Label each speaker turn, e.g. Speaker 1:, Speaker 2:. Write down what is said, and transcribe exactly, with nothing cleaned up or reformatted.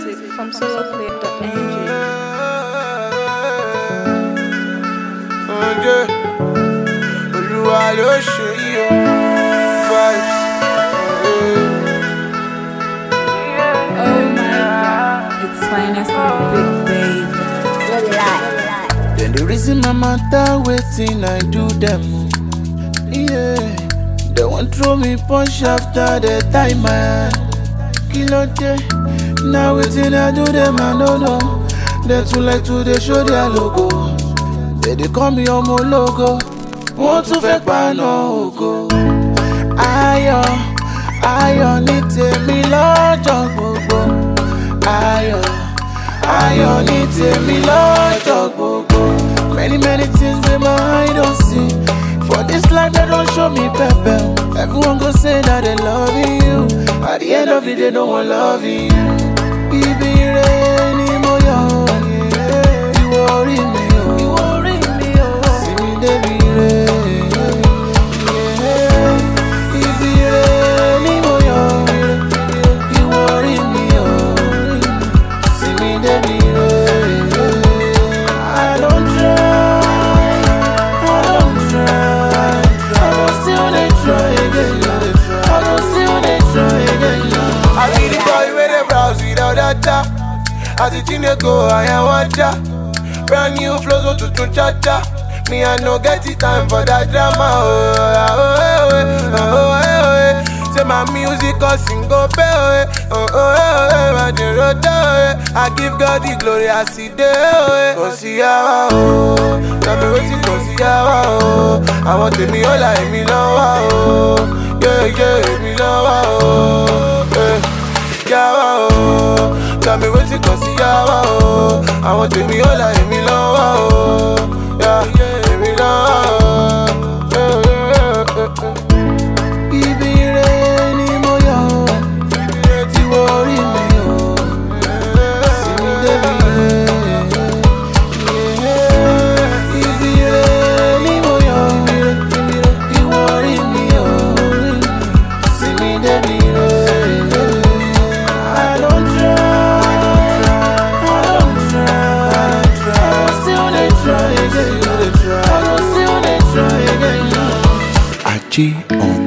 Speaker 1: music from soloclip dot n g.
Speaker 2: Olúwa ló ṣe yí o, vibes.
Speaker 3: Oh my god, it's finest and big babe.
Speaker 2: Then the reason my matter waiting, I do them. Yeah, they won't throw me punch after the time, man. Kilo day, now waiting I do them, I don't know. They too like to they show their logo. They they call me on my logo. Want to fake pan no go. Ayo, ayo ní tèmi lọ́jọ́ gbogbo. Ayo, ayo ní tèmi lọ́jọ́ gbogbo. Many many things in my eye don't see. For this life they don't show me pepper. Everyone go say that they love you. At the end of it they don't want love you. Ibi re ni mo yọ. You worry me, oh. You worry me, oh. See me dey be re. Yeah. Ibi re ni mo yọ. You worry me, oh. See me dey be re. I don't try. I don't try. I go still dey try again. I go still dey try again. I be the boy with the browse without data. As the thing they go, I am water. Brand new flows, so to to cha cha. Me I no get the time for that drama. Oh, oh, oh, oh, oh, oh, oh. Say my music or single pay. Oh, oh, oh, oh, I do road. I give God the glory, I see the. Go see how oh, tell me what's it go see how oh. I want to me all like me now oh, yeah yeah me now oh, yeah yeah oh. Tell me what's it go see how oh. I want to me all like me now oh, yeah yeah me now yeah yeah yeah. Ibi re ni mo yọ, ti worry me oh. See me dey be yeah. Ibi re ni mo yọ, ti worry me oh. See me dey be I don't try, I don't try. I go still dey try again. I go still dey try again. Achi on